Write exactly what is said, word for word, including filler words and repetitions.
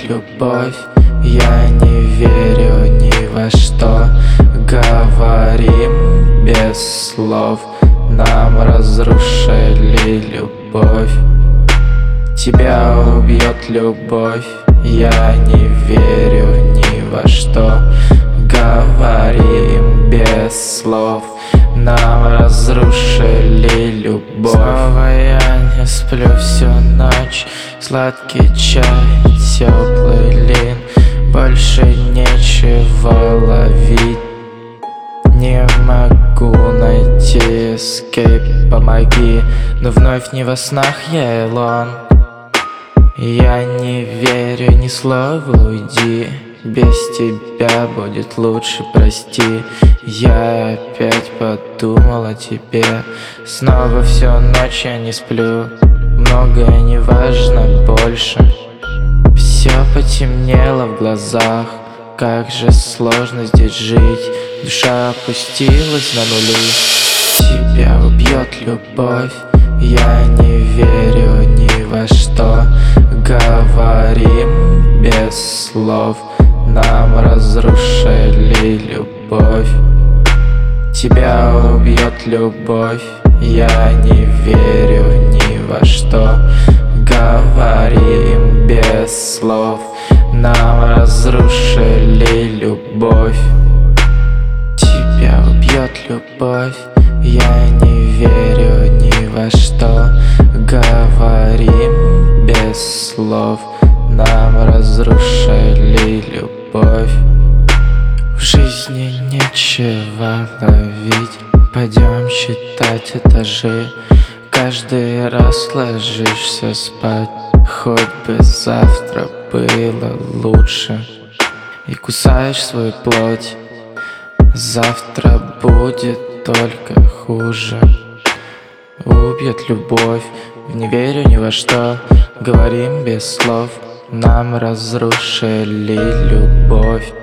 любовь. Я не верю ни во что, говорим без слов. Нам разрушили любовь. Тебя убьет любовь. Я не верю ни во что, говорим без слов. Нам разрушили любовь. Снова я не сплю всю ночь. Сладкий чай, теплый лин. Больше нечего ловить. Не могу найти эскейп, помоги. Но вновь не во снах я Элон. Я не верю ни слову, уйди. Без тебя будет лучше, прости. Я опять подумал о тебе. Снова всю ночь я не сплю. Многое не важно больше. Все потемнело в глазах. Как же сложно здесь жить. Душа опустилась на нули. Тебя убьет любовь. Я не верю ни во что, говорим без слов. Нам разрушили любовь. Тебя убьет любовь. Я не верю ни во что, говорим без слов. Нам разрушили любовь. Тебя убьет любовь. Я не верю ни во что, говорим без слов. Нам разрушили любовь. В жизни нечего ловить. Пойдем считать этажи. Каждый раз ложишься спать. Хоть бы завтра было лучше. И кусаешь свою плоть. Завтра будет только хуже. Убьет любовь. Не верю ни во что, говорим без слов. Нам разрушили любовь.